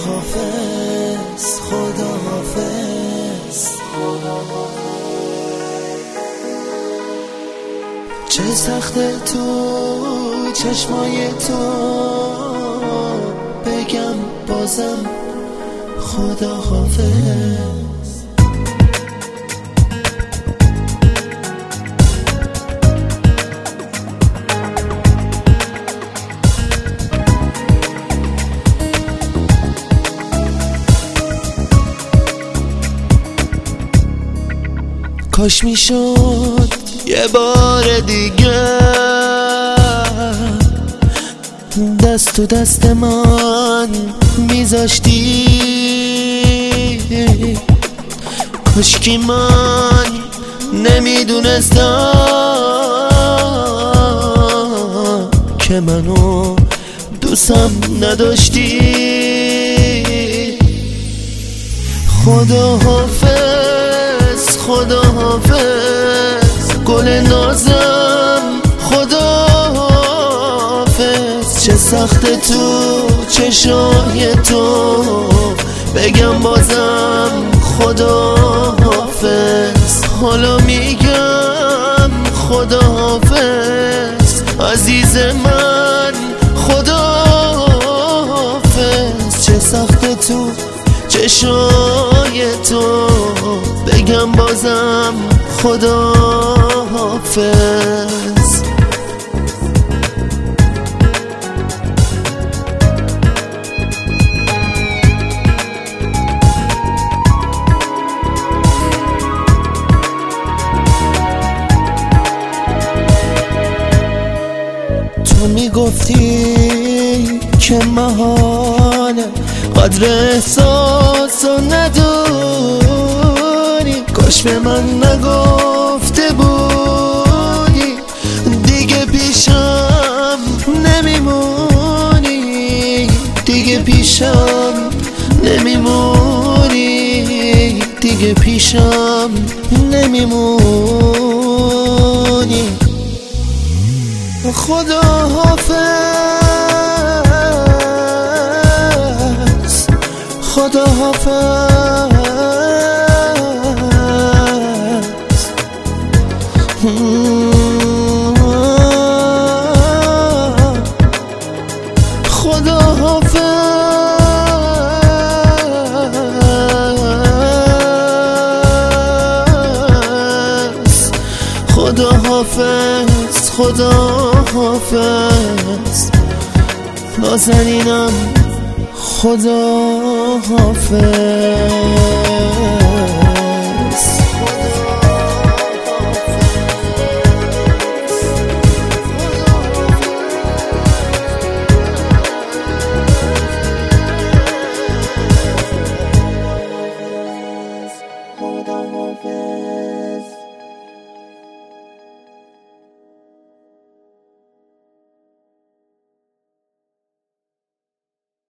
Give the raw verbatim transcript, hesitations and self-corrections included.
حافظ، خدا حافظ. چه سخته تو چشمای تو بگم بازم خدا حافظ. کاش میشد یه بار دیگه دست تو دست من میذاشتی، کاش که من نمیدونستم که منو دوستم نداشتی. خدا حافظ، خدا حافظ، گل نازم خدا حافظ. چه سخته تو چشای تو بگم بازم خدا حافظ. حالا میگم خدا حافظ عزیز من، خدا حافظ. چه سخته تو چشای تو بگم بازم خدا حافظ. تو میگفتی که محاله قدر احساسو نداری، کاش به من نگفته بودی دیگه پیشم نمیمونی، دیگه پیشم نمیمونی، دیگه پیشم نمیمونی. خدا حافظ، خدا حافظ. خدا حافظ، خدا حافظ، خدا حافظ. نازنینم خدا حافظ.